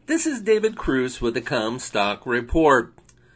This is David Cruz with the Comstock Report.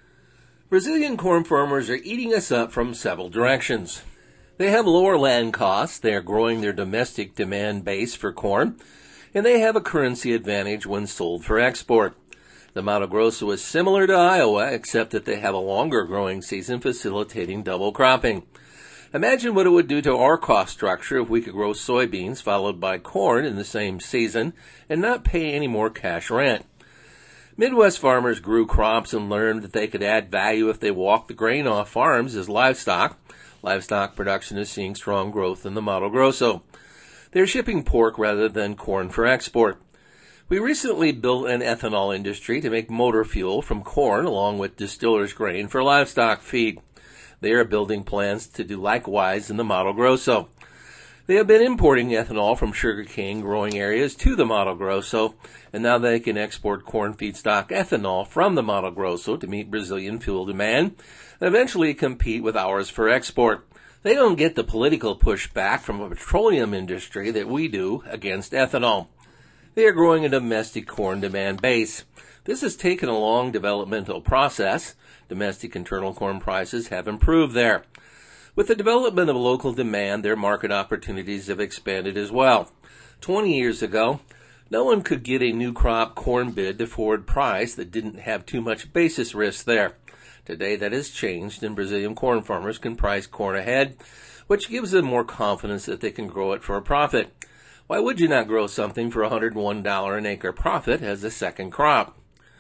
Brazilian corn farmers are eating us up from several directions. They have lower land costs, they are growing their domestic demand base for corn, and they have a currency advantage when sold for export. The Mato Grosso is similar to Iowa, except that they have a longer growing season facilitating double cropping. Imagine what it would do to our cost structure if we could grow soybeans followed by corn in the same season and not pay any more cash rent. Midwest farmers grew crops and learned that they could add value if they walked the grain off farms as livestock. Livestock production is seeing strong growth in the Mato Grosso. They're shipping pork rather than corn for export. We recently built an ethanol industry to make motor fuel from corn along with distillers' grain for livestock feed. They are building plans to do likewise in the Mato Grosso. They have been importing ethanol from sugarcane growing areas to the Mato Grosso, and now they can export corn feedstock ethanol from the Mato Grosso to meet Brazilian fuel demand and eventually compete with ours for export. They don't get the political pushback from a petroleum industry that we do against ethanol. They are growing a domestic corn demand base. This has taken a long developmental process. Domestic internal corn prices have improved there. With the development of local demand, their market opportunities have expanded as well. 20 years ago, no one could get a new crop corn bid to forward price that didn't have too much basis risk there. Today that has changed, and Brazilian corn farmers can price corn ahead, which gives them more confidence that they can grow it for a profit. Why would you not grow something for $101 an acre profit as a second crop?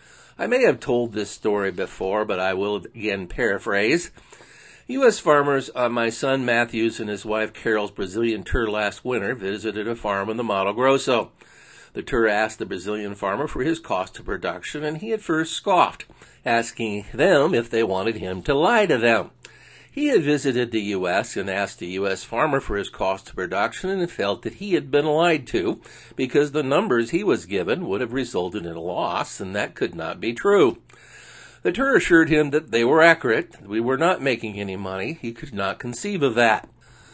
I may have told this story before, but I will again paraphrase. U.S. farmers, my son Matthews and his wife Carol's Brazilian tour last winter visited a farm in the Mato Grosso. The tour asked the Brazilian farmer for his cost of production, and he at first scoffed, asking them if they wanted him to lie to them. He had visited the U.S. and asked the U.S. farmer for his cost of production and felt that he had been lied to because the numbers he was given would have resulted in a loss, and that could not be true. The tour assured him that they were accurate. We were not making any money. He could not conceive of that.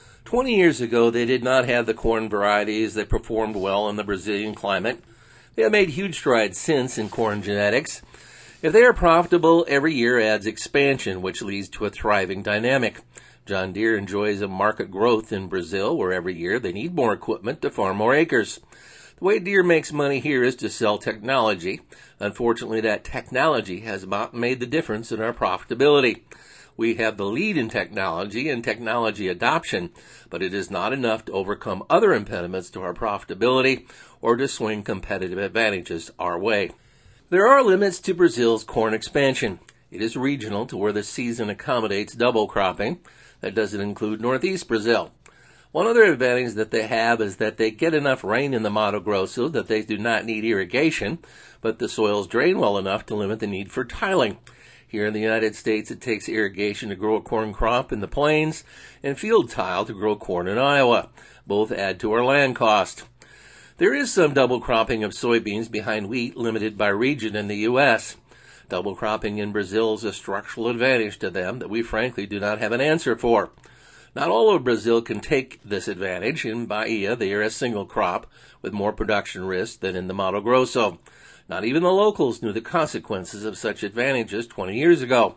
20 years ago, they did not have the corn varieties that performed well in the Brazilian climate. They have made huge strides since in corn genetics. If they are profitable, every year adds expansion, which leads to a thriving dynamic. John Deere enjoys a market growth in Brazil, where every year they need more equipment to farm more acres. The way Deere makes money here is to sell technology. Unfortunately, that technology has not made the difference in our profitability. We have the lead in technology and technology adoption, but it is not enough to overcome other impediments to our profitability or to swing competitive advantages our way. There are limits to Brazil's corn expansion. It is regional to where the season accommodates double cropping. That doesn't include northeast Brazil. One other advantage that they have is that they get enough rain in the Mato Grosso that they do not need irrigation, but the soils drain well enough to limit the need for tiling. Here in the United States, it takes irrigation to grow a corn crop in the plains and field tile to grow corn in Iowa. Both add to our land cost. There is some double cropping of soybeans behind wheat limited by region in the U.S. Double cropping in Brazil is a structural advantage to them that we frankly do not have an answer for. Not all of Brazil can take this advantage. In Bahia, they are a single crop with more production risk than in the Mato Grosso. Not even the locals knew the consequences of such advantages 20 years ago.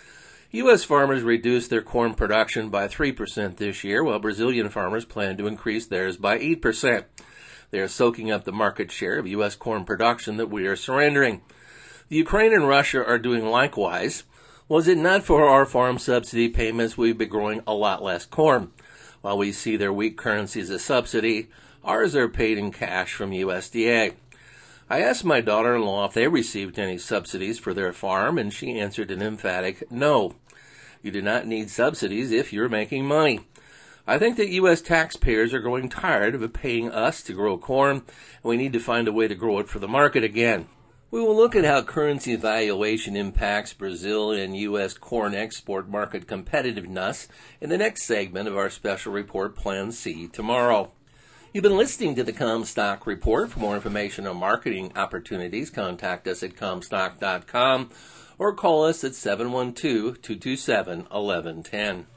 U.S. farmers reduced their corn production by 3% this year, while Brazilian farmers plan to increase theirs by 8%. They are soaking up the market share of U.S. corn production that we are surrendering. The Ukraine and Russia are doing likewise. Was it not for our farm subsidy payments, we'd be growing a lot less corn. While we see their weak currency as a subsidy, ours are paid in cash from USDA. I asked my daughter-in-law if they received any subsidies for their farm, and she answered an emphatic no. You do not need subsidies if you're making money. I think that U.S. taxpayers are growing tired of paying us to grow corn, and we need to find a way to grow it for the market again. We will look at how currency valuation impacts Brazil and U.S. corn export market competitiveness in the next segment of our special report Plan C tomorrow. You've been listening to the Comstock Report. For more information on marketing opportunities, contact us at Comstock.com or call us at 712-227-1110.